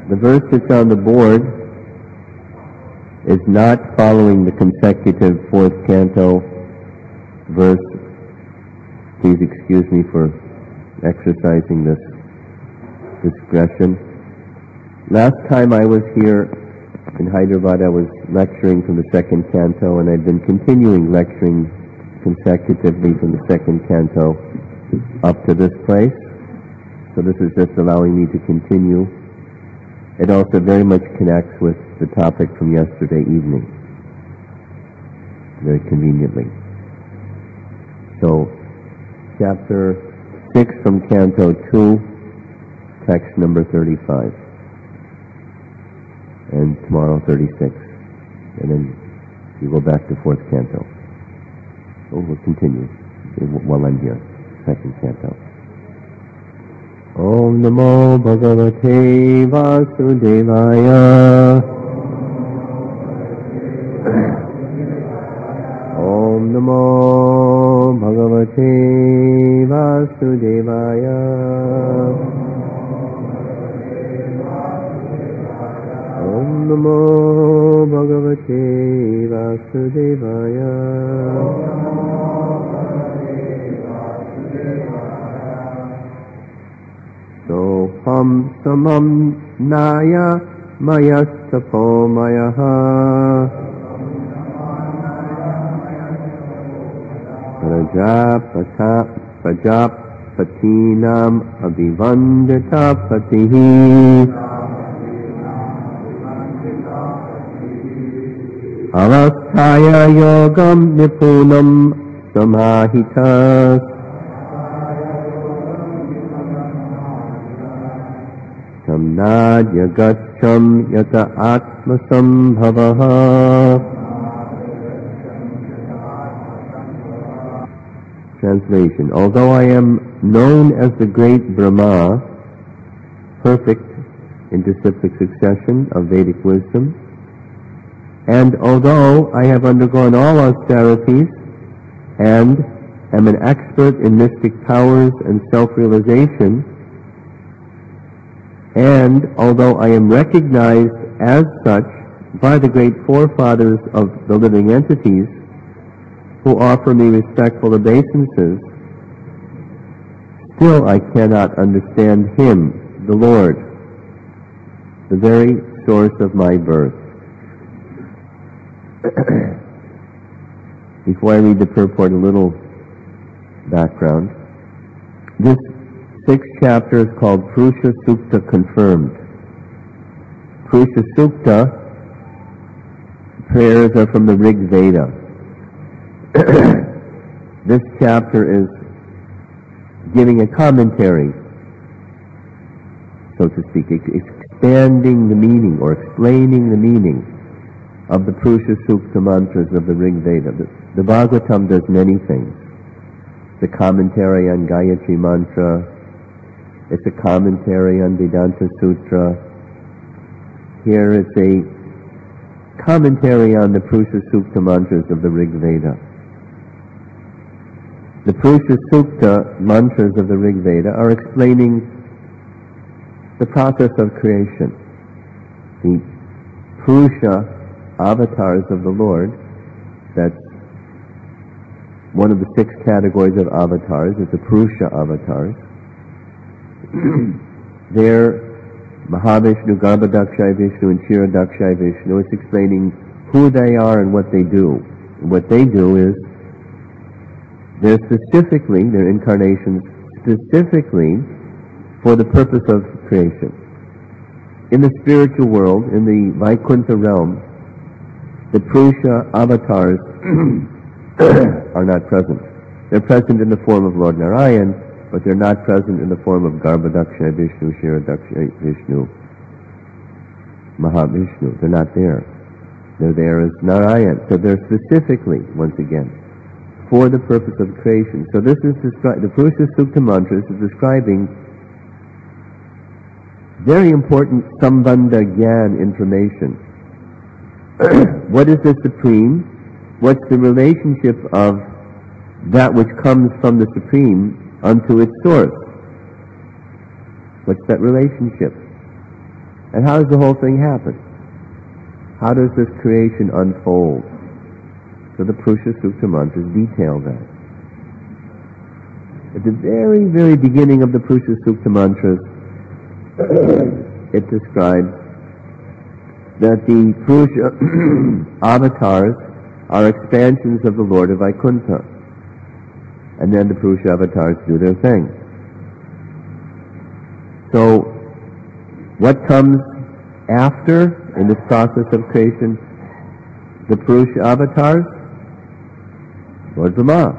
The verse that's on the board is not following the consecutive fourth canto verse. Please excuse me for exercising this discretion. Last time I was here in Hyderabad, I was lecturing from the second canto, and I've been continuing lecturing consecutively from the second canto up to this place. So this is just allowing me to continue. It also very much connects with the topic from yesterday evening, very conveniently. So, chapter 6 from Canto 2, text number 35. And tomorrow 36. And then you go back to fourth canto. So we'll continue while I'm here. Second canto. Om Namo Bhagavate Vasudevaya. Om Namo Bhagavate Vasudevaya. Om Namo Bhagavate Vasudevaya. Soham samam naya mayastapo mayaha. Prajapatinam abhivandita patihi. Avasthaya yogam nipunam samahitas. Samnadya gaccham yata atmasambhavaha. Translation. Although I am known as the great Brahma, perfect in disciplic succession of Vedic wisdom, and although I have undergone all austerities and am an expert in mystic powers and self-realization, and although I am recognized as such by the great forefathers of the living entities who offer me respectful obeisances, still I cannot understand Him, the Lord, the very source of my birth. Before I read the purport, a little background. This sixth chapter is called Purusha Sukta Confirmed. Purusha Sukta prayers are from the Rig Veda. This chapter is giving a commentary, so to speak, expanding the meaning or explaining the meaning of the Purusha Sukta mantras of the Rig Veda. The Bhagavatam does many things. The commentary on Gayatri Mantra, it's a commentary on Vedanta Sutra. Here it's a commentary on the Purusha Sukta mantras of the Rig Veda. The Purusha Sukta mantras of the Rig Veda are explaining the process of creation. The Purusha avatars of the Lord, that's one of the 6 categories of avatars, is the Purusha avatars. They're Mahavishnu, Garbhodakshaya Vishnu, and Kshirodakshaya Vishnu. It's explaining who they are and what they do. And what they do is, they're incarnations specifically for the purpose of creation. In the spiritual world, in the Vaikuntha realm, the Purusha avatars are not present. They're present in the form of Lord Narayan, but they're not present in the form of Garbhodakshaya Vishnu, Kshirodakshaya Vishnu, Mahavishnu. They're not there. They're there as Narayan. So they're specifically, once again, for the purpose of creation. So this is the Purusha Sukta mantras is describing very important Sambandha Gyan information. What is the Supreme? What's the relationship of that which comes from the Supreme unto its source? What's that relationship? And how does the whole thing happen? How does this creation unfold? So the Purusha Sukta mantras detail that. At the very, very beginning of the Purusha Sukta mantras, it describes that the Purusha avatars are expansions of the Lord of Vaikuntha. And then the Purusha avatars do their thing. So, what comes after in this process of creation? The Purusha avatars? Lord Brahma.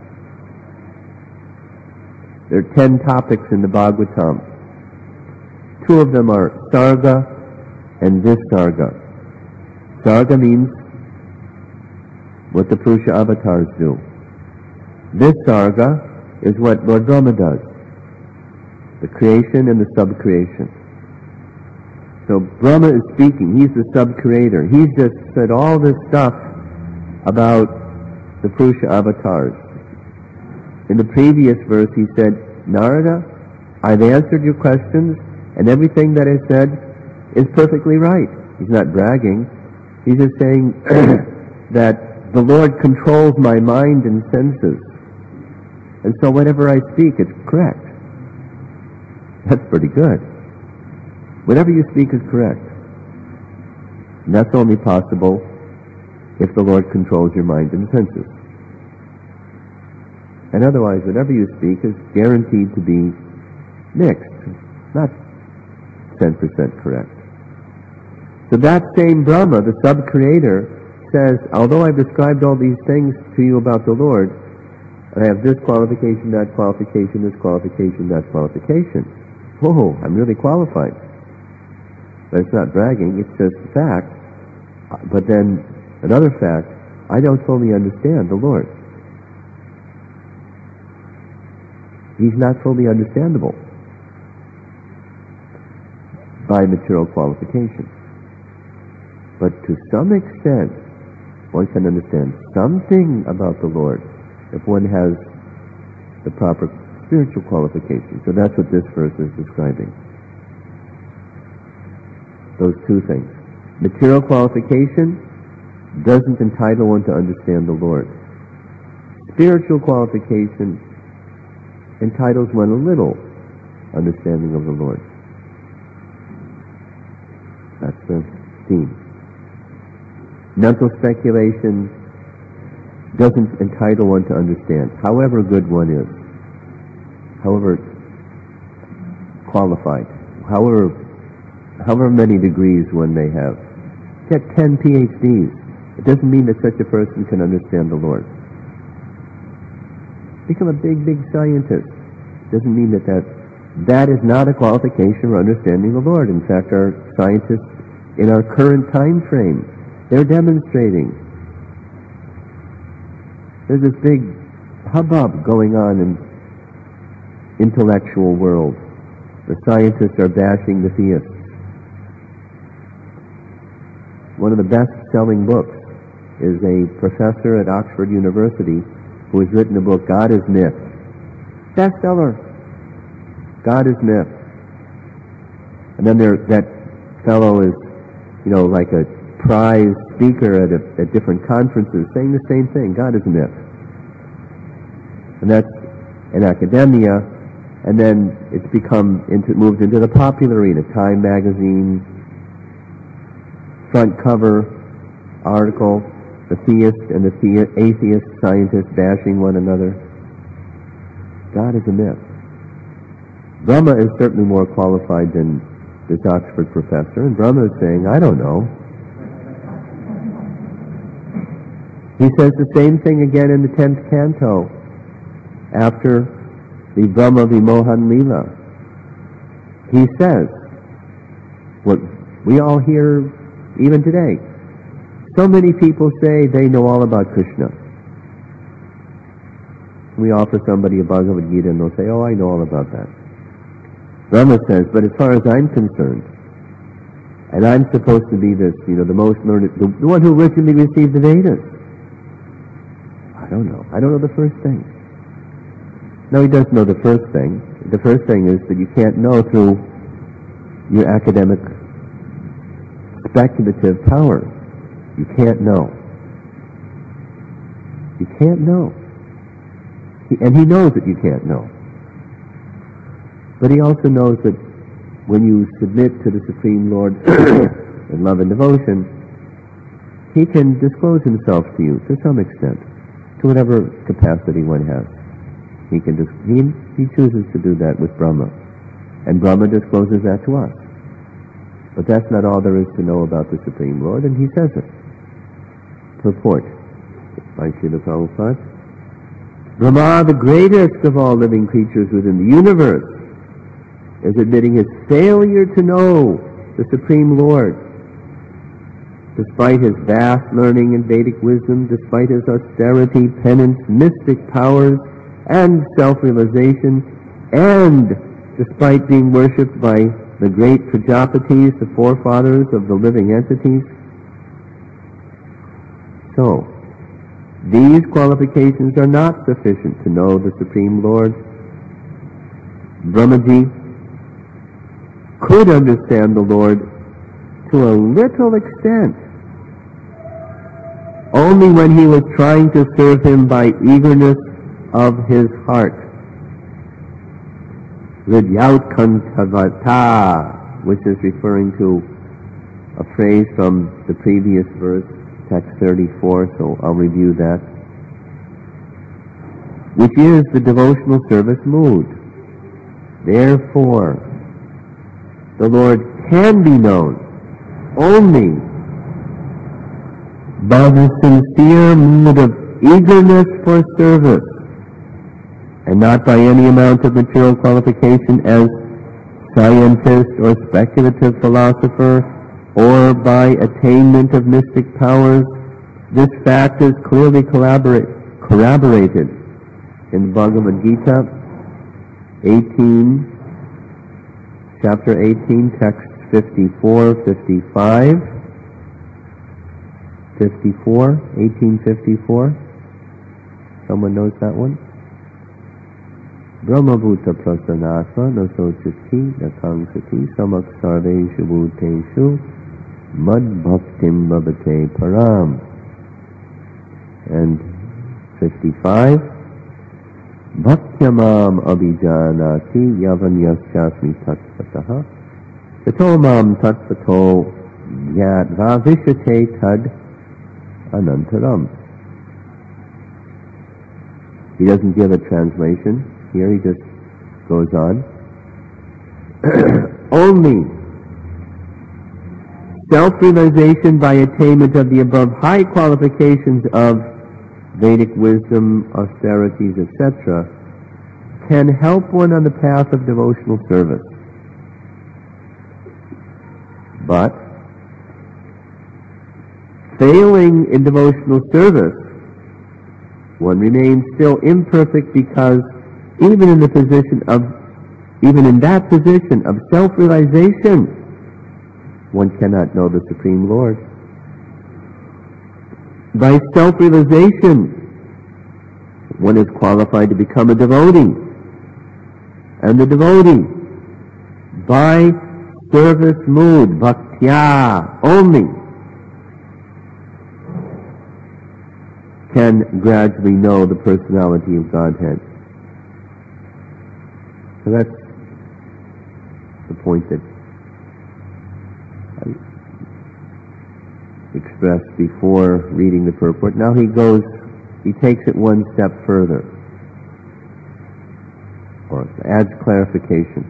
There are 10 topics in the Bhagavatam. 2 of them are Sarga and Visarga. Sarga means what the Purusha avatars do. Visarga is what Lord Brahma does. The creation and the sub-creation. So Brahma is speaking. He's the sub-creator. He's just said all this stuff about the Purusha avatars. In the previous verse he said, Narada, I've answered your questions, and everything that I said is perfectly right. He's not bragging. He's just saying that the Lord controls my mind and senses. And so whatever I speak, it's correct. That's pretty good. Whatever you speak is correct. And that's only possible if the Lord controls your mind and senses. And otherwise, whatever you speak is guaranteed to be mixed, not 10% correct. So that same Brahma, the sub-creator, says, although I've described all these things to you about the Lord, I have this qualification, that qualification, this qualification, that qualification. Whoa, I'm really qualified. But it's not bragging, it's just fact. But then, another fact, I don't fully understand the Lord. He's not fully understandable by material qualification. But to some extent, one can understand something about the Lord if one has the proper spiritual qualification. So that's what this verse is describing. Those 2 things. Material qualification doesn't entitle one to understand the Lord. Spiritual qualification entitles one a little understanding of the Lord. That's the theme. Mental speculation doesn't entitle one to understand, however good one is, however qualified, however many degrees one may have. Get 10 PhDs. It doesn't mean that such a person can understand the Lord. Become a big, big scientist. Doesn't mean that is not a qualification for understanding the Lord. In fact, our scientists in our current time frame, they're demonstrating. There's this big hubbub going on in intellectual world. The scientists are bashing the theists. One of the best-selling books is a professor at Oxford University who has written a book, God is Myth. Bestseller. God is Myth. And then that fellow is, like a prize speaker at different conferences saying the same thing, God is Myth. And that's in academia, and then it's moved into the popular arena. Time magazine, front cover article, the theist and the atheist scientists bashing one another. God is a myth. Brahma is certainly more qualified than this Oxford professor, and Brahma is saying, I don't know. He says the same thing again in the 10th canto, after the Brahma Vimohan Leela. He says, what we all hear even today, so many people say they know all about Krishna. We offer somebody a Bhagavad Gita and they'll say, oh, I know all about that. Brahma says, but as far as I'm concerned, and I'm supposed to be this, the most learned, the one who originally received the Vedas. I don't know. I don't know the first thing. No, he does know the first thing. The first thing is that you can't know through your academic speculative powers. You can't know. You can't know. And he knows that you can't know. But he also knows that when you submit to the Supreme Lord in love and devotion, he can disclose himself to you to some extent, to whatever capacity one has. He chooses to do that with Brahma. And Brahma discloses that to us. But that's not all there is to know about the Supreme Lord, and he says it. Purport by Srila Prabhupada. Brahma, the greatest of all living creatures within the universe, is admitting his failure to know the Supreme Lord. Despite his vast learning and Vedic wisdom, despite his austerity, penance, mystic powers, and self-realization, and despite being worshipped by the great Prajapatis, the forefathers of the living entities. So, these qualifications are not sufficient to know the Supreme Lord. Brahmaji could understand the Lord to a little extent, only when he was trying to serve him by eagerness of his heart. Vidyautkhantavata, which is referring to a phrase from the previous verse, text 34, so I'll review that, which is the devotional service mood. Therefore, the Lord can be known only by the sincere mood of eagerness for service, and not by any amount of material qualification as scientist or speculative philosopher, or by attainment of mystic powers. This fact is clearly corroborated in the Bhagavad Gita, chapter 18, text 54, 55, 1854. Someone knows that one? Brahmabhuta prasanatma nasochiti nakangsati samak sarveshu bhuteshu mad bhaktim bhavate param. And 55, bhaktyamam abhijanati yavanyasyasmi tattvataha tato mam tattvato gyatva vishate tad anantaram. He doesn't give a translation. Here he just goes on. Only self-realization by attainment of the above high qualifications of Vedic wisdom, austerities, etc., can help one on the path of devotional service. But failing in devotional service, one remains still imperfect, because even in that position of self-realization, one cannot know the Supreme Lord. By self-realization, one is qualified to become a devotee, and the devotee, by service mood, bhaktya only, can gradually know the personality of Godhead. So that's the point that I expressed before reading the purport. Now he takes it one step further, or adds clarification.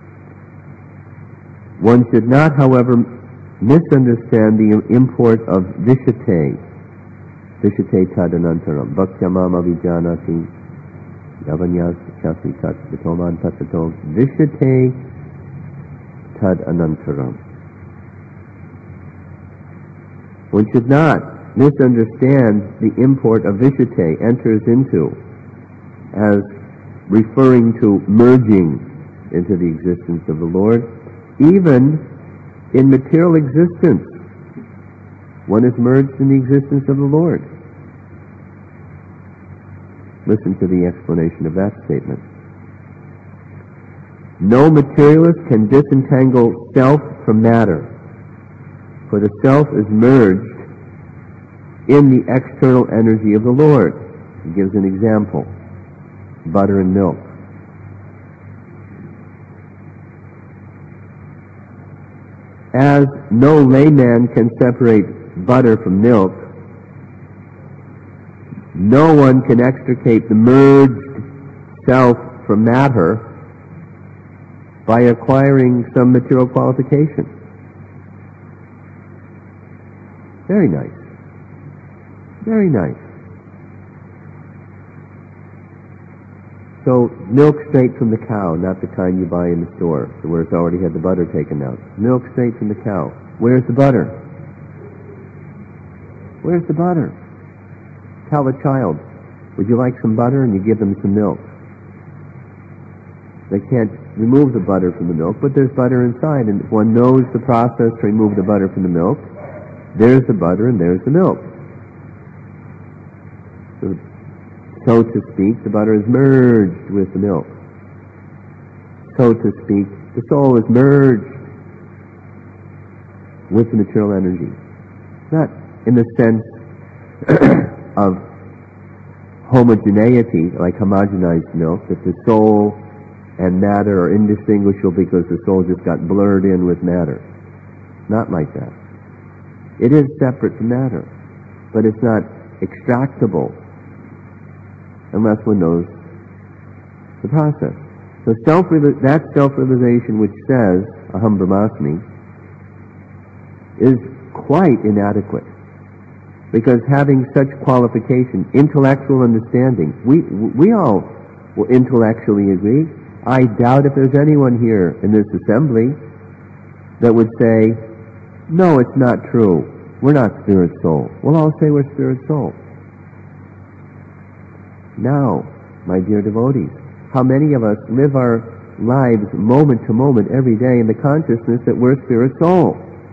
One should not, however, misunderstand the import of vishate tad anantaram, bhaktyamam avijanati yavanyas chasmi tat vitoman tattato vishate tad anantaram. One should not misunderstand the import of vishate, enters into, as referring to merging into the existence of the Lord. Even in material existence, one is merged in the existence of the Lord. Listen to the explanation of that statement. No materialist can disentangle self from matter. For the self is merged in the external energy of the Lord. He gives an example: butter and milk. As no layman can separate butter from milk, no one can extricate the merged self from matter by acquiring some material qualification. Very nice. Very nice. So, milk straight from the cow, not the kind you buy in the store, where it's already had the butter taken out. Milk straight from the cow. Where's the butter? Where's the butter? Tell a child, would you like some butter? And you give them some milk. They can't remove the butter from the milk, but there's butter inside, and if one knows the process to remove the butter from the milk, there's the butter and there's the milk. So to speak, the butter is merged with the milk. So to speak, the soul is merged with the material energy. Not in the sense of homogeneity, like homogenized milk, that the soul and matter are indistinguishable because the soul just got blurred in with matter. Not like that. It is separate from matter, but it's not extractable unless one knows the process. So that self-realization which says, Aham Brahmasmi, is quite inadequate. Because having such qualification, intellectual understanding, we all will intellectually agree. I doubt if there's anyone here in this assembly that would say, no, it's not true. We're not spirit soul. We'll all say we're spirit soul. Now, my dear devotees, how many of us live our lives moment to moment every day in the consciousness that we're spirit soul?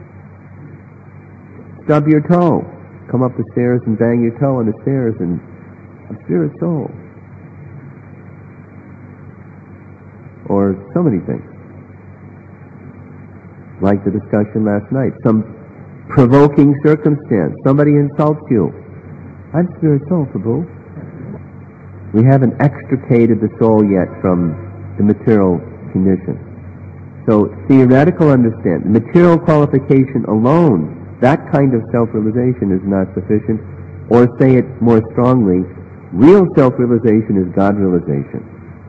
Stub your toe. Come up the stairs and bang your toe on the stairs and I'm spirit soul. Or so many things. Like the discussion last night. Some provoking circumstance. Somebody insults you. I'm spirit soul, Prabhu. We haven't extricated the soul yet from the material condition. So theoretical understanding, material qualification alone, that kind of self-realization is not sufficient. Or say it more strongly, real self-realization is God-realization.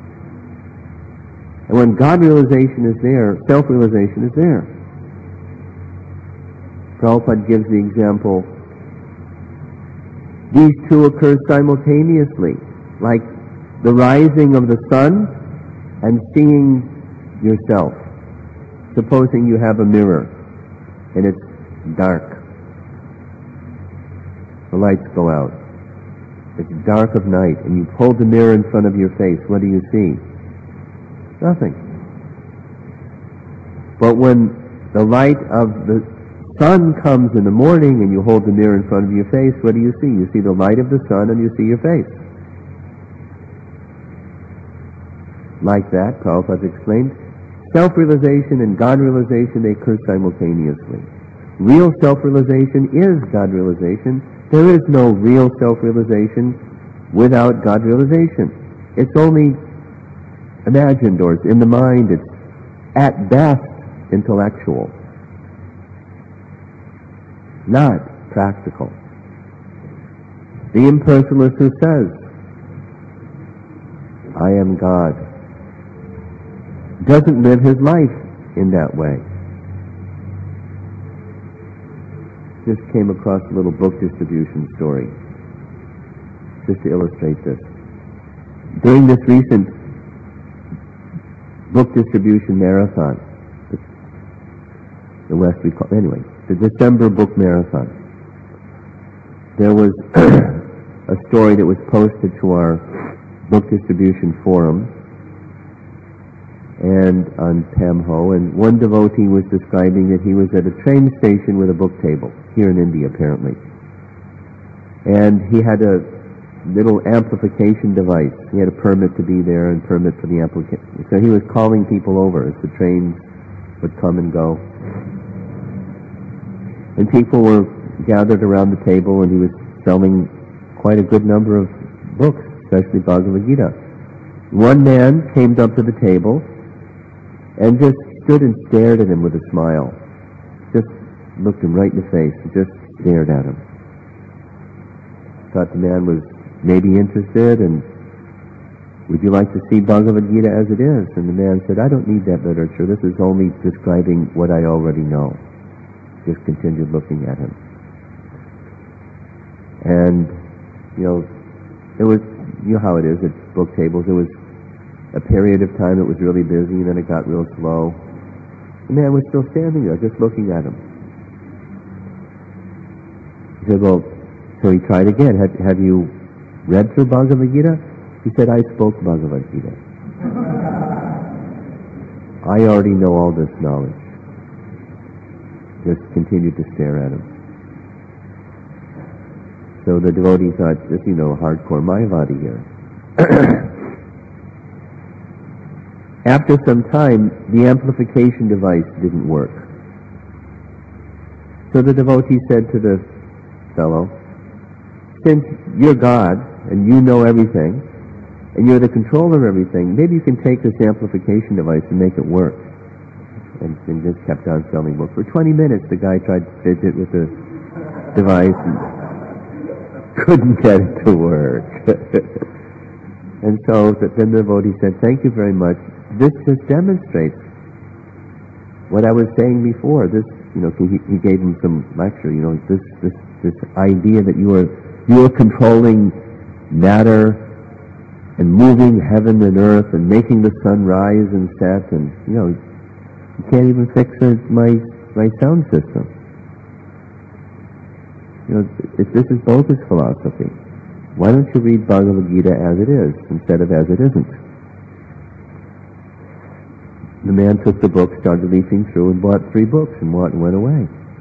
And when God-realization is there, self-realization is there. Prabhupada gives the example, these two occur simultaneously, like the rising of the sun and seeing yourself. Supposing you have a mirror and it's dark. The lights go out. It's dark of night and you hold the mirror in front of your face. What do you see? Nothing. But when the light of the sun comes in the morning and you hold the mirror in front of your face, what do you see? You see the light of the sun and you see your face. Like that, Prabhupada explained, self-realization and God-realization, they occur simultaneously. Real self-realization is God-realization. There is no real self-realization without God-realization. It's only imagined, or it's in the mind. It's at best intellectual, not practical. The impersonalist who says, I am God, doesn't live his life in that way. Just came across a little book distribution story, just to illustrate this. During this recent book distribution marathon, the December book marathon, there was a story that was posted to our book distribution forum and on Pamho, and one devotee was describing that he was at a train station with a book table, here in India apparently. And he had a little amplification device. He had a permit to be there and permit for the amplification. So he was calling people over as the trains would come and go. And people were gathered around the table, and he was selling quite a good number of books, especially Bhagavad Gita. One man came up to the table and just stood and stared at him with a smile. Just looked him right in the face and just stared at him. Thought the man was maybe interested, and would you like to see Bhagavad Gita as it is? And the man said, I don't need that literature. This is only describing what I already know. Just continued looking at him. And, it was, how it is at book tables. It was a period of time it was really busy, and then it got real slow. The man was still standing there, just looking at him. He said, well, so he tried again. Have you read through Bhagavad Gita? He said, I spoke Bhagavad Gita. I already know all this knowledge. Just continued to stare at him. So the devotee thought, just, hardcore Mayavadi here. After some time, the amplification device didn't work. So the devotee said to the fellow, since you're God, and you know everything, and you're the controller of everything, maybe you can take this amplification device and make it work. And just kept on selling books. For 20 minutes, the guy tried to fidget with the device and couldn't get it to work. And so then the devotee said, thank you very much. This just demonstrates what I was saying before. This, he gave him some lecture. This idea that you are controlling matter and moving heaven and earth and making the sun rise and set, and you can't even fix my sound system. If this is Boga's philosophy, why don't you read Bhagavad Gita as it is instead of as it isn't? The man took the book, started leafing through, and bought 3 books and went away.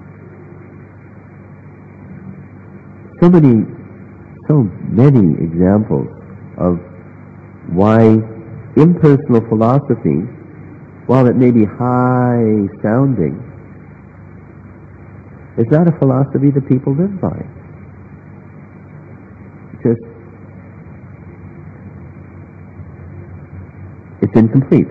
So many examples of why impersonal philosophy, while it may be high-sounding, is not a philosophy that people live by. It's incomplete.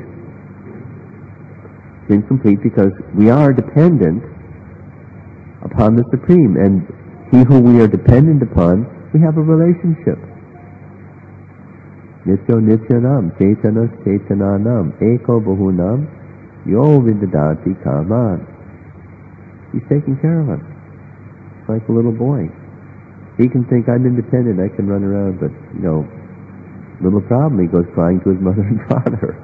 It's incomplete because we are dependent upon the Supreme, and He who we are dependent upon, we have a relationship. Nityo Nityanam, Chaitanas Chaitananam, Eko Bahunam, Yo Vidadati Kaman. He's taking care of us. It's like a little boy. He can think, I'm independent, I can run around, but, little problem, he goes crying to his mother and father.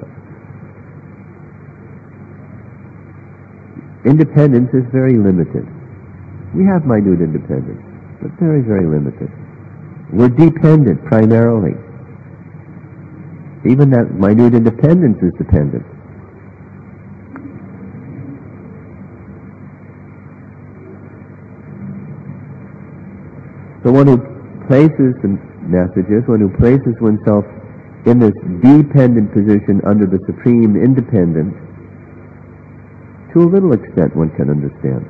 Independence is very limited. We have minute independence, but very, very limited. We're dependent primarily. Even that minute independence is dependent. So one who places the messages, one who places oneself in this dependent position under the Supreme Independent, to a little extent one can understand.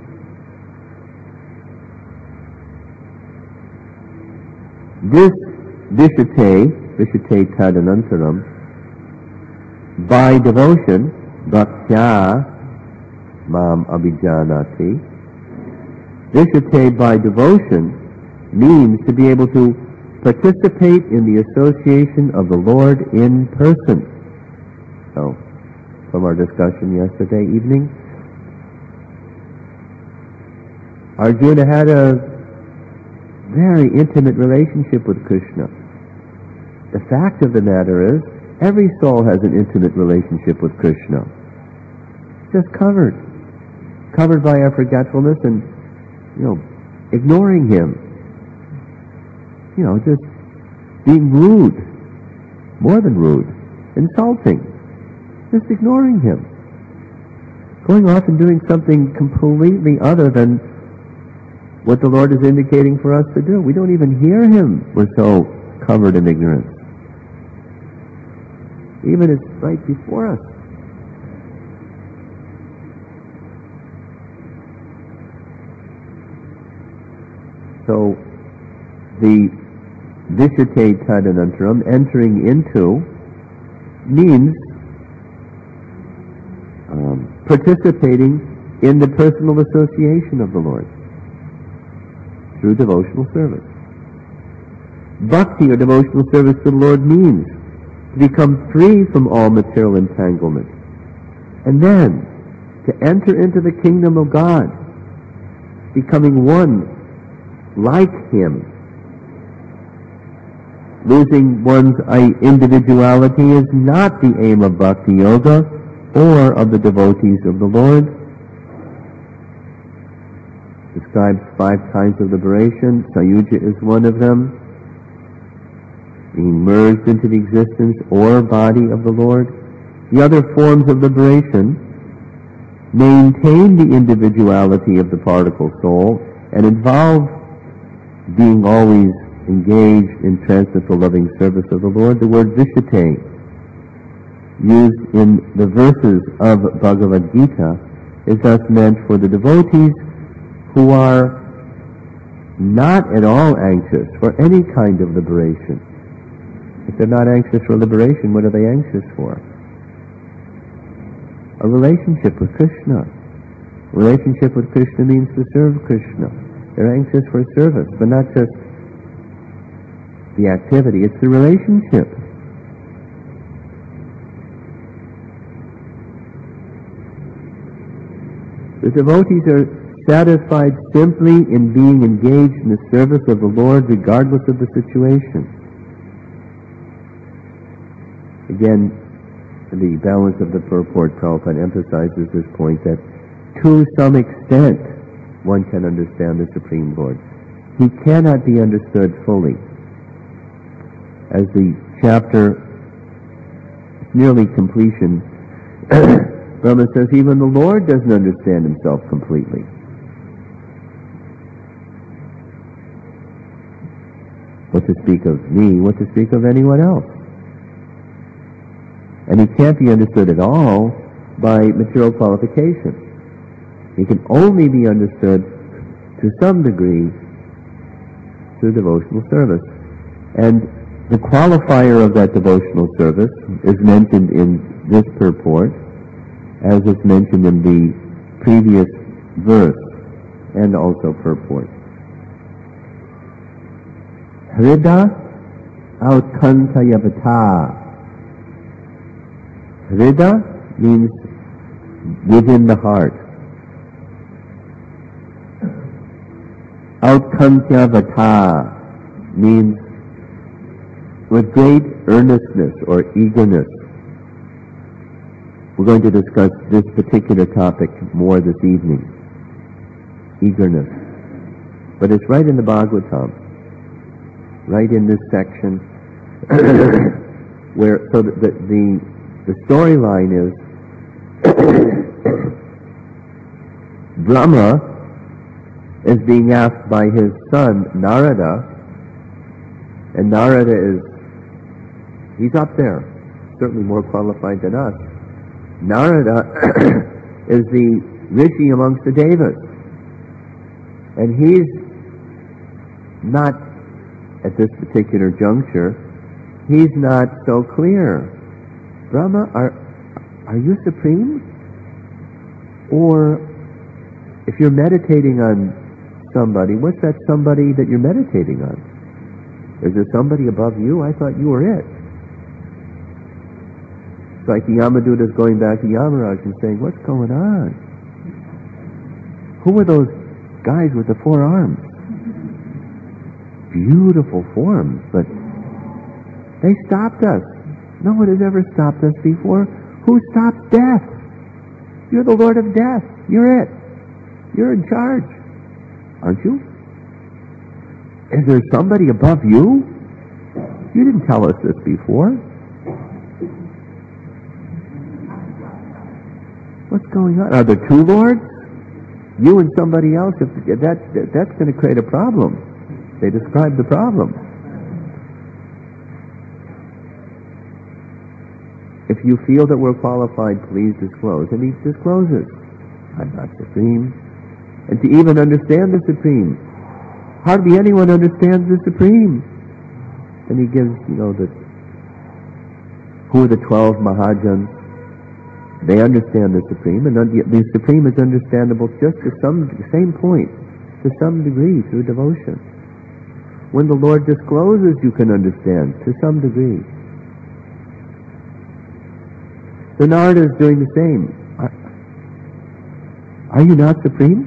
This Vishate Tadanantaram, by devotion, Bhaktya Mam Abhijanati, Vishate by devotion means to be able to participate in the association of the Lord in person. So, from our discussion yesterday evening, Arjuna had a very intimate relationship with Krishna. The fact of the matter is, every soul has an intimate relationship with Krishna. Just covered by our forgetfulness and, ignoring Him. Just being rude, more than rude, insulting, just ignoring Him. Going off and doing something completely other than what the Lord is indicating for us to do. We don't even hear Him. We're so covered in ignorance. Even it's right before us. So the Vishate Tadanantaram, entering into, means participating in the personal association of the Lord through devotional service. Bhakti, or devotional service to the Lord, means to become free from all material entanglement, and then to enter into the kingdom of God, becoming one like Him. Losing one's individuality is not the aim of Bhakti Yoga or of the devotees of the Lord. Describes 5 kinds of liberation. Sayuja is one of them. Being merged into the existence or body of the Lord. The other forms of liberation maintain the individuality of the particle soul and involve being always engaged in transcendental loving service of the Lord. The word Vishate, used in the verses of Bhagavad Gita, is thus meant for the devotees who are not at all anxious for any kind of liberation. If they're not anxious for liberation, what are they anxious for? A relationship with Krishna. A relationship with Krishna means to serve Krishna. They're anxious for service, but not just the activity, it's the relationship. The devotees are satisfied simply in being engaged in the service of the Lord regardless of the situation. Again, the balance of the purport, Prabhupada emphasizes this point that to some extent one can understand the Supreme Lord. He cannot be understood fully. As the chapter is nearly completion, Brahma says even the Lord doesn't understand himself completely. What to speak of me, what to speak of anyone else. And he can't be understood at all by material qualification. He can only be understood to some degree through devotional service. And the qualifier of that devotional service is mentioned in this purport, as is mentioned in the previous verse and also purport. Hrida Autkantayavata. Hrida means within the heart. Autkantayavata means with great earnestness or eagerness. We're going to discuss this particular topic more this evening. Eagerness. But it's right in the Bhagavatam. Right in this section where, so the storyline is Brahma is being asked by his son Narada, and Narada he's up there, certainly more qualified than us. Narada is the rishi amongst the devas, and he's not, at this particular juncture, he's not so clear. Brahma, are you supreme? Or if you're meditating on somebody, what's that somebody that you're meditating on? Is there somebody above you? I thought you were it. It's like the Yamaduta is going back to Yamaraj and saying, what's going on? Who are those guys with the 4 arms? Beautiful forms, but they stopped us. No one has ever stopped us before. Who stopped death? You're the Lord of Death. You're it. You're in charge. Aren't you? Is there somebody above you? You didn't tell us this before. What's going on? Are there 2 lords? You and somebody else? If that's going to create a problem. They describe the problem. If you feel that we're qualified, please disclose. And he discloses. I'm not supreme. And to even understand the supreme, hardly anyone understands the Supreme. And he gives, who are the 12 Mahajans. They understand the Supreme, and the Supreme is understandable just to some same point, to some degree, through devotion. When the Lord discloses, you can understand to some degree. So Narada is doing the same. Are you not Supreme?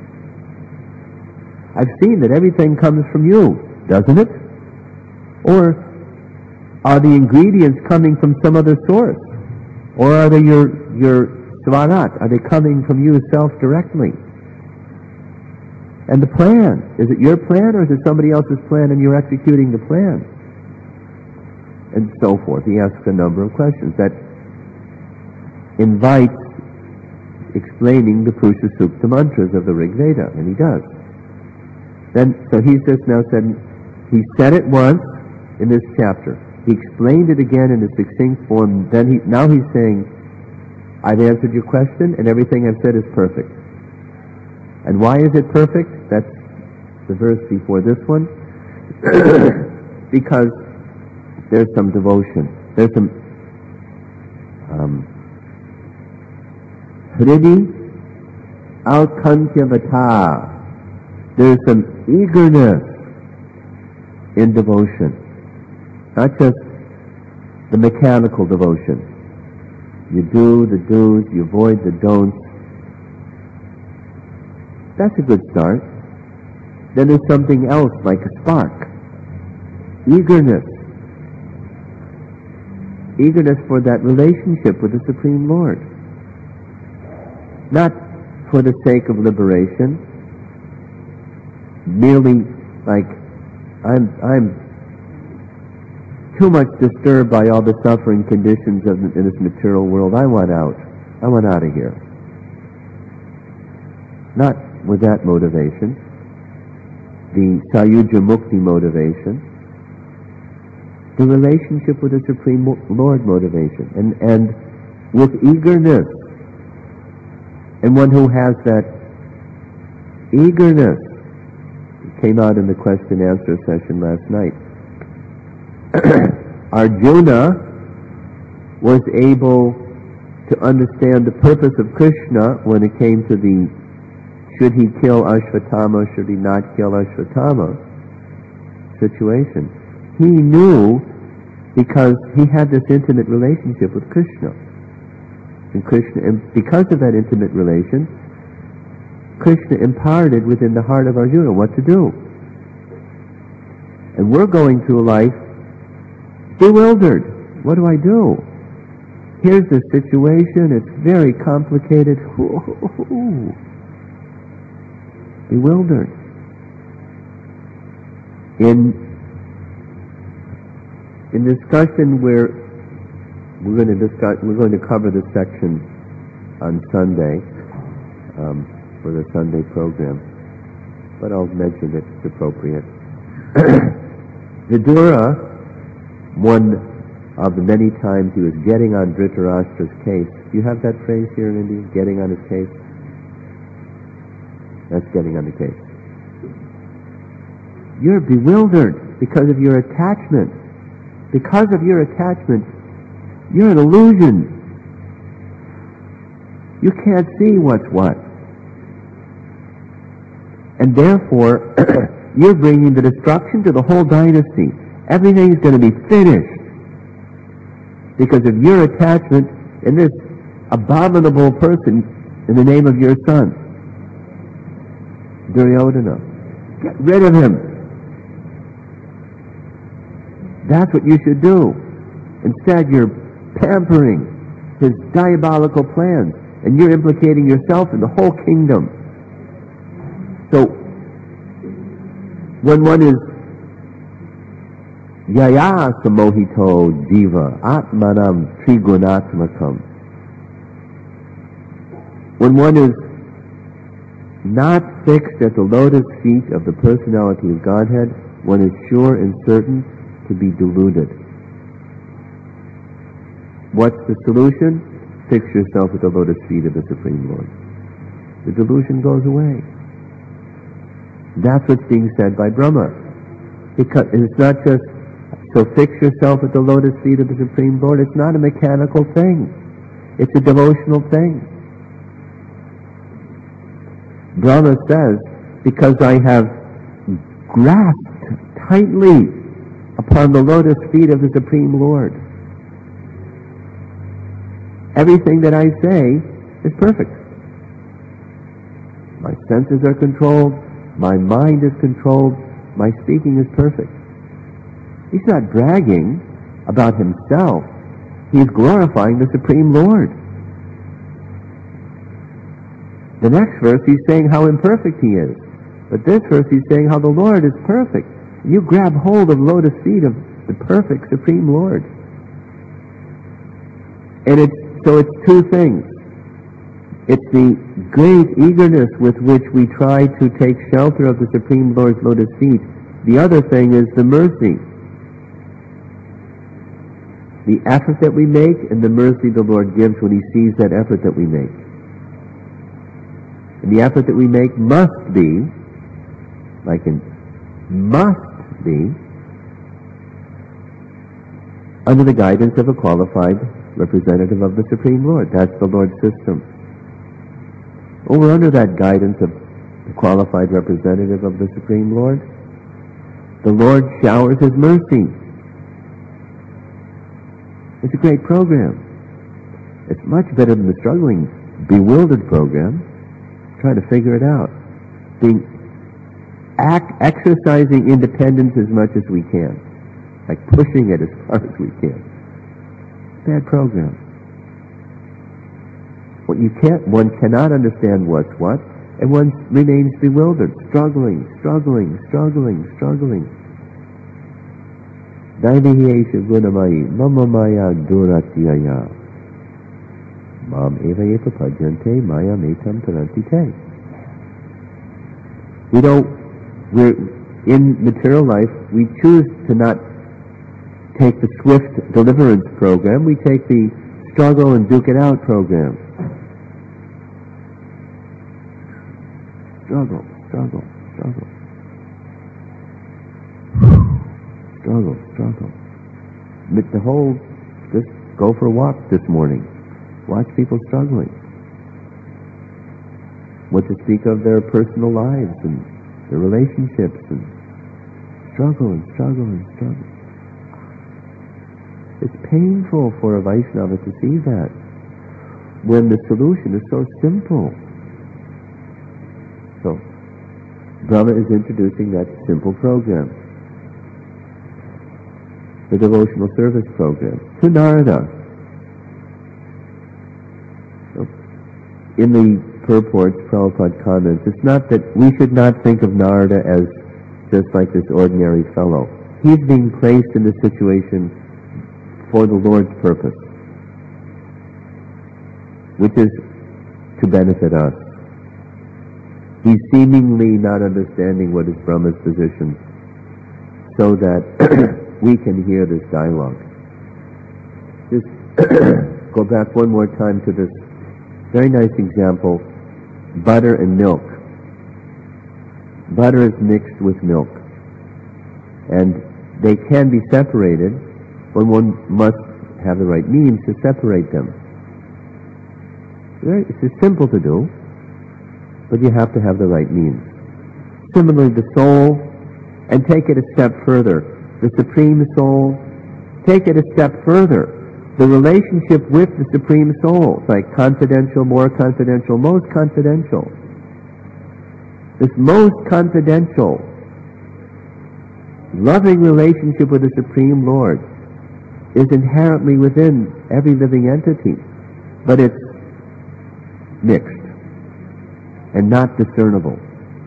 I've seen that everything comes from you, doesn't it? Or are the ingredients coming from some other source? Or are they your svarat? Are they coming from you self directly? And the plan, is it your plan or is it somebody else's plan and you're executing the plan? And so forth. He asks a number of questions that invites explaining the Purusha Sukta mantras of the Rig Veda, and he does. So he's just now said, he said it once in this chapter. He explained it again in a succinct form. Now he's saying, I've answered your question and everything I've said is perfect. And why is it perfect? That's the verse before this one. Because there's some devotion. There's some Hridi Alkantyavata. There's some eagerness in devotion. Not just the mechanical devotion. You do the do's, you avoid the don'ts. That's a good start. Then there's something else like a spark. Eagerness. Eagerness for that relationship with the Supreme Lord. Not for the sake of liberation. Merely like, I'm too much disturbed by all the suffering conditions in this material world. I want out. I want out of here. Not with that motivation. The Sayuja Mukti motivation. The relationship with the Supreme Lord motivation. And with eagerness. And one who has that eagerness. It came out in the question and answer session last night. Arjuna was able to understand the purpose of Krishna when it came to the should he kill Ashvatthama, should he not kill Ashvatthama situation. He knew because he had this intimate relationship with Krishna. And because of that intimate relation, Krishna imparted within the heart of Arjuna what to do. And we're going through life bewildered. What do I do? Here's the situation. It's very complicated. Bewildered. In discussion we're going to cover this section on Sunday for the Sunday program, but I'll mention it. It's appropriate. Vidura, one of the many times he was getting on Dhritarashtra's case. Do you have that phrase here in India? Getting on his case? That's getting on the case. You're bewildered because of your attachment. Because of your attachment, you're an illusion. You can't see what's what. And therefore, you're bringing the destruction to the whole dynasty. Everything's going to be finished because of your attachment in this abominable person in the name of your son, Duryodhana. Get rid of him. That's what you should do. Instead, you're pampering his diabolical plans, and you're implicating yourself in the whole kingdom. So, when one is yaya samohito jiva atmanam trigunatmakam, when one is not fixed at the lotus feet of the personality of Godhead, one is sure and certain to be deluded. What's the solution? Fix yourself at the lotus feet of the Supreme Lord. The delusion goes away. That's what's being said by Brahma. Because it's not just, so fix yourself at the lotus feet of the Supreme Lord. It's not a mechanical thing. It's a devotional thing. Brahma says, because I have grasped tightly upon the lotus feet of the Supreme Lord, everything that I say is perfect. My senses are controlled, my mind is controlled, my speaking is perfect. He's not bragging about himself. He's glorifying the Supreme Lord. The next verse he's saying how imperfect he is. But this verse he's saying how the Lord is perfect. You grab hold of lotus feet of the perfect Supreme Lord. And it's two things. It's the great eagerness with which we try to take shelter of the Supreme Lord's lotus feet. The other thing is the mercy. The effort that we make and the mercy the Lord gives when he sees that effort that we make. And the effort that we make must be under the guidance of a qualified representative of the Supreme Lord. That's the Lord's system. Well, we're under that guidance of the qualified representative of the Supreme Lord. The Lord showers his mercy. It's a great program. It's much better than the struggling, bewildered program. Try to figure it out. Exercising independence as much as we can. Like pushing it as far as we can. Bad program. One cannot understand what's what, and one remains bewildered, struggling. Dainihiesha gunamayi mama maya duratyaya mam eva yepa pajante maya metam tarantite. We're in material life, we choose to not take the swift deliverance program, we take the struggle and duke it out program. Struggle. Just go for a walk this morning. Watch people struggling. What to speak of their personal lives and their relationships and struggle. It's painful for a Vaishnava to see that when the solution is so simple. So, Brahma is introducing that simple program, the devotional service program, to Narada. So, in the purports, Prabhupada comments, it's not that we should not think of Narada as just like this ordinary fellow. He's being placed in this situation for the Lord's purpose, which is to benefit us. He's seemingly not understanding what is Brahma's position, so that we can hear this dialogue. Just go back one more time to this very nice example, butter and milk. Butter is mixed with milk, and they can be separated, but one must have the right means to separate them. It's simple to do, but you have to have the right means. Similarly, the soul, and take it a step further. The Supreme Soul, take it a step further. The relationship with the Supreme Soul, it's like confidential, more confidential, most confidential. This most confidential, loving relationship with the Supreme Lord is inherently within every living entity, but it's mixed and not discernible.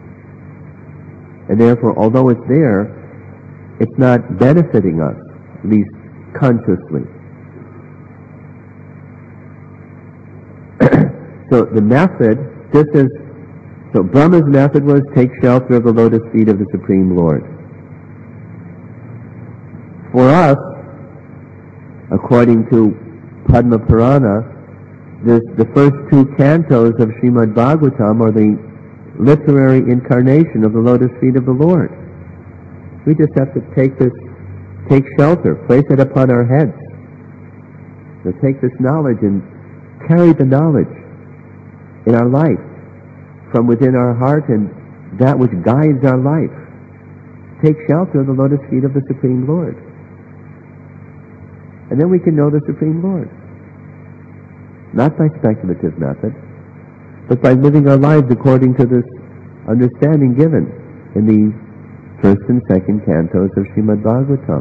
And therefore, although it's there, it's not benefiting us, at least consciously. So the method, so Brahma's method was take shelter of the lotus feet of the Supreme Lord. For us, according to Padma Purana, the first two cantos of Srimad Bhagavatam are the literary incarnation of the lotus feet of the Lord. We just have to take shelter, place it upon our heads. So take this knowledge and carry the knowledge in our life from within our heart and that which guides our life. Take shelter of the lotus feet of the Supreme Lord. And then we can know the Supreme Lord. Not by speculative method, but by living our lives according to this understanding given in the first and second cantos of Srimad Bhagavatam.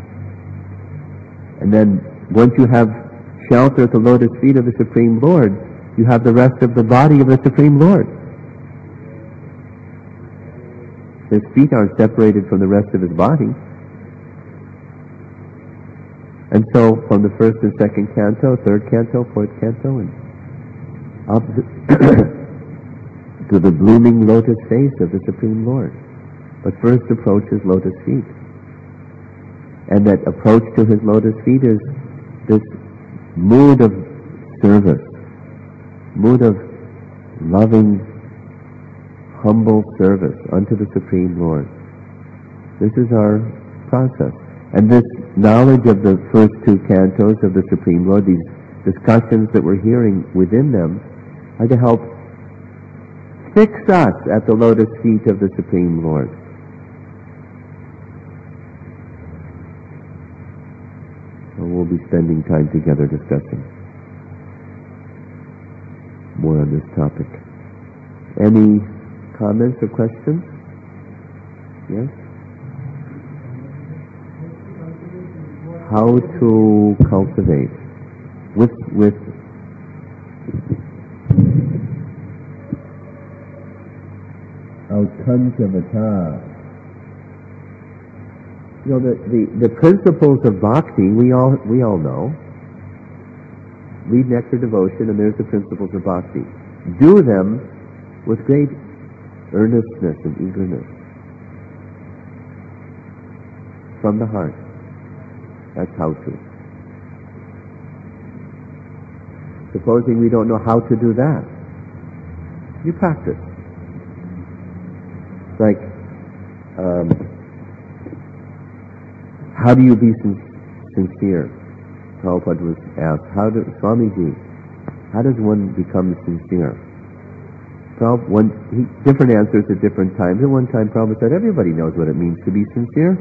And then once you have shelter at the lotus feet of the Supreme Lord, you have the rest of the body of the Supreme Lord. His feet aren't separated from the rest of his body. And so from the first and second canto, third canto, fourth canto, and opposite to the blooming lotus face of the Supreme Lord. But first approach his lotus feet. And that approach to his lotus feet is this mood of service, mood of loving, humble service unto the Supreme Lord. This is our process. And this knowledge of the first two cantos of the Supreme Lord, these discussions that we're hearing within them, are to help fix us at the lotus feet of the Supreme Lord. So we'll be spending time together discussing more on this topic. Any comments or questions? Yes? How to cultivate with Autantavata. You know, the principles of bhakti we all know. Read Nectar Devotion and there's the principles of bhakti. Do them with great earnestness and eagerness. From the heart. That's how to. Supposing we don't know how to do that, you practice. Like, how do you be sincere? Prabhupada was asked, Swamiji, how does one become sincere? Different answers at different times. At one time, Prabhupada said, everybody knows what it means to be sincere.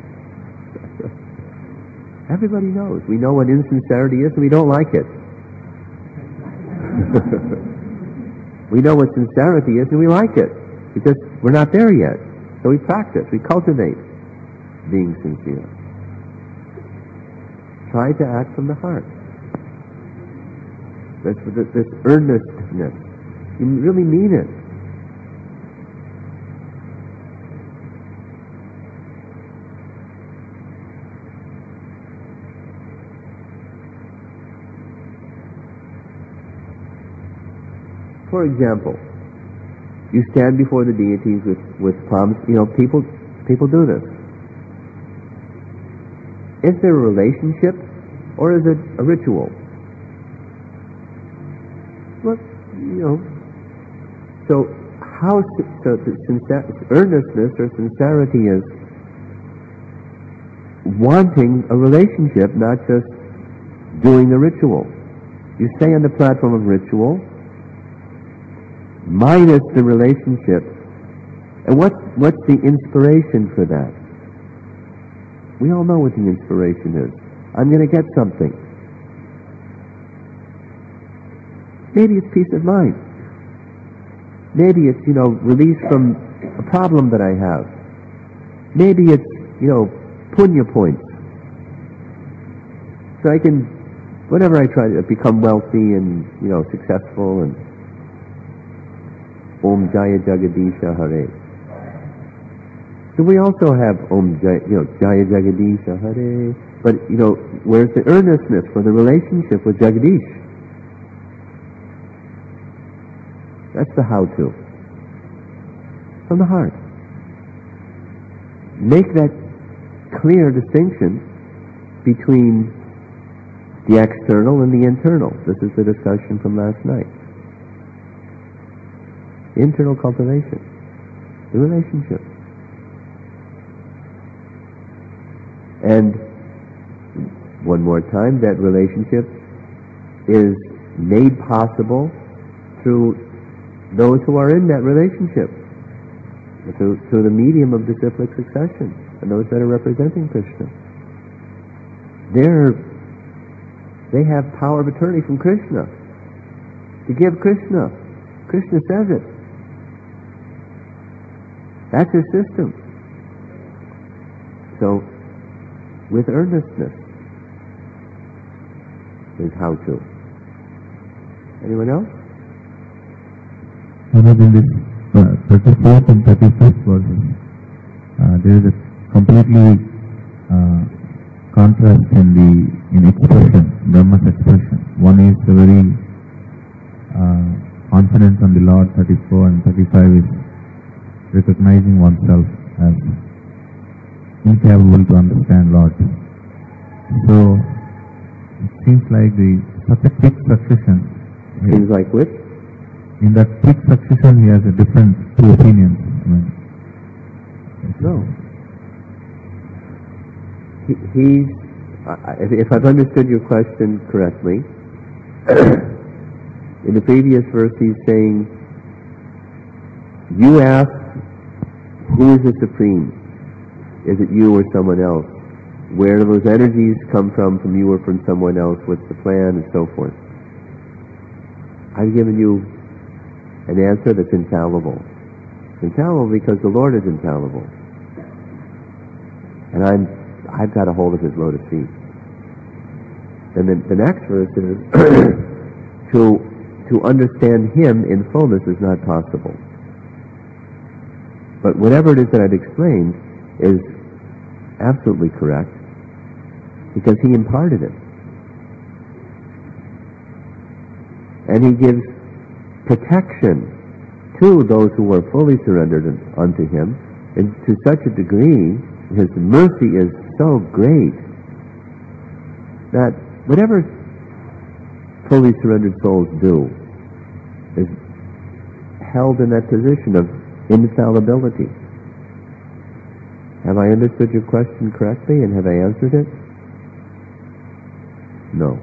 Everybody knows. We know what insincerity is and we don't like it. We know what sincerity is and we like it because we're not there yet. So we practice, we cultivate being sincere. Try to act from the heart. This earnestness. You really mean it. For example, you stand before the deities with promise. You know, people do this. Is there a relationship, or is it a ritual? Well, you know. So earnestness or sincerity is wanting a relationship, not just doing the ritual. You stay on the platform of ritual, minus the relationship. And what's the inspiration for that? We all know what the inspiration is. I'm going to get something. Maybe it's peace of mind. Maybe it's, release from a problem that I have. Maybe it's, punya points. So I can, whenever I try to become wealthy and, successful and Om Jaya Jagadisha Hare. So we also have Om Jaya Jagadisha Hare. But, where's the earnestness for the relationship with Jagadish? That's the how-to. From the heart. Make that clear distinction between the external and the internal. This is the discussion from last night. internal cultivation, the relationship. And one more time, that relationship is made possible through those who are in that relationship, through the medium of disciplic succession, and those that are representing Krishna. They have power of attorney from Krishna to give Krishna. Krishna says it. That's his system. So, with earnestness is how to. Anyone else? In this 34th and 35th verses, there is a completely contrast in expression, Brahma's expression. One is a very confidence on the Lord, 34, and 35 is recognizing oneself as incapable to understand Lord. So it seems like such a quick succession. Seems like which? In that quick succession, he has a different two opinions. No. If I've understood your question correctly, in the previous verse he's saying, you ask, who is the supreme? Is it you or someone else? Where do those energies come from you or from someone else? What's the plan, and so forth? I've given you an answer that's infallible. It's infallible because the Lord is infallible. And I've got a hold of his lotus feet. And then the next verse is, to understand him in fullness is not possible. But whatever it is that I've explained is absolutely correct, because he imparted it. And he gives protection to those who are fully surrendered unto him, and to such a degree, his mercy is so great that whatever fully surrendered souls do is held in that position of infallibility. Have I understood your question correctly, and have I answered it? No.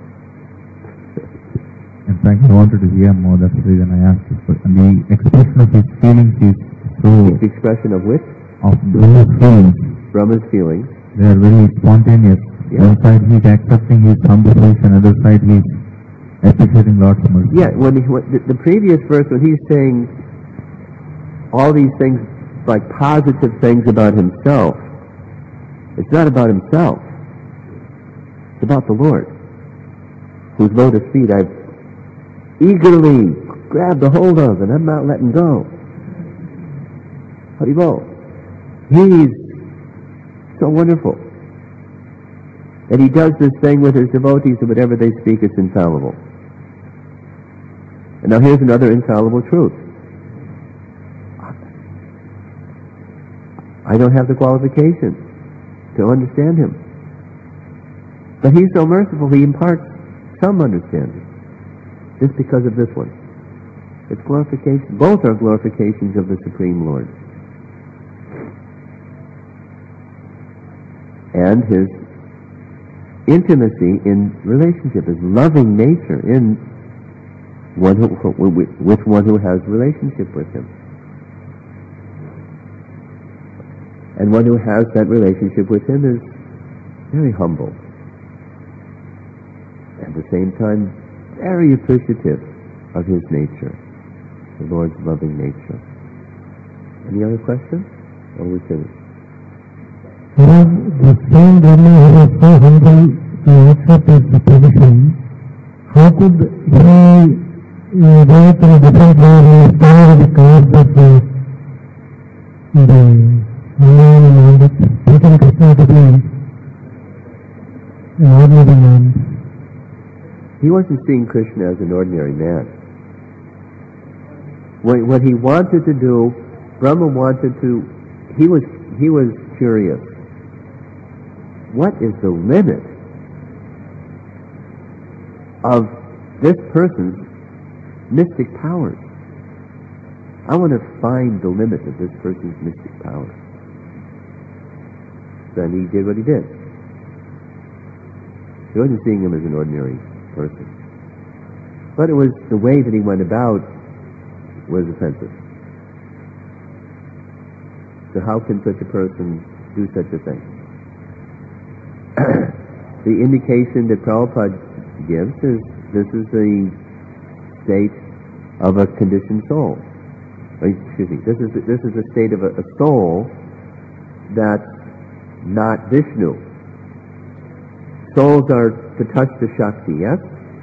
In fact, I wanted to hear more, that's the reason I asked this question. The expression of his feelings is so... The expression of which? Of Brahma's feelings. Brahma's feelings. They are very spontaneous. Yeah. One side he's accepting his humble position, other side he's appreciating Lord's mercy. Yeah, the previous verse, when he's saying all these things like positive things about himself, it's not about himself. It's about the Lord, whose lotus feet I've eagerly grabbed a hold of, and I'm not letting go. Haribol. He's so wonderful. And he does this thing with his devotees, and whatever they speak, it's infallible. And now here's another infallible truth. I don't have the qualifications to understand him. But he's so merciful, he imparts some understanding, just because of this one. It's glorification. Both are glorifications of the Supreme Lord. And his intimacy in relationship, his loving nature in one with one who has relationship with him. And one who has that relationship with him is very humble. At the same time, very appreciative of his nature, the Lord's loving nature. Any other questions? Or we finish? The same Brahma who was so humble to accept his position, how could he go through a different way and follow the cards of the Hanuman and all that, taking Krishna to be an ordinary man? He wasn't seeing Krishna as an ordinary man. What he wanted to do, Brahma wanted to, he was curious. What is the limit of this person's mystic powers? I want to find the limit of this person's mystic power. Then he did what he did. He wasn't seeing him as an ordinary person. But it was the way that he went about was offensive. So how can such a person do such a thing? The indication that Prabhupada gives is this is the state of a conditioned soul. Excuse me. This is a state of a soul that's not Vishnu. Souls are to touch the Shakti, yes?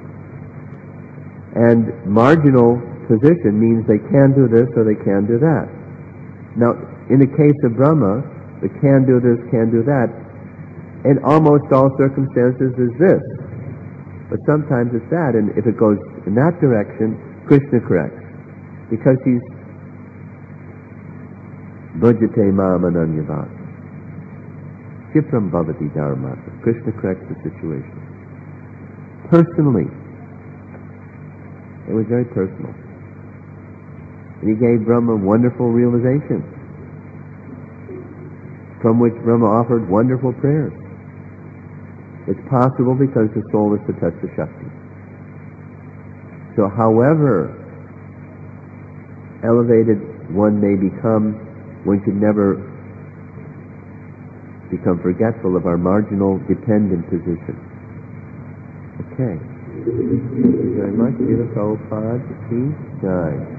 And marginal position means they can do this or they can do that. Now, in the case of Brahma, the can do this, can do that, in almost all circumstances is this. But sometimes it's that, and if it goes in that direction, Krishna corrects. Because he's Bhajate Mam Ananyavad. Kipram Bhavati Dharmata. Krishna corrects the situation. Personally. It was very personal. And he gave Brahma wonderful realization, from which Brahma offered wonderful prayers. It's possible because the soul is to touch the Shakti. So however elevated one may become, one should never become forgetful of our marginal dependent position. Okay. Thank you very much. Srila Prabhupada, peace, Jai.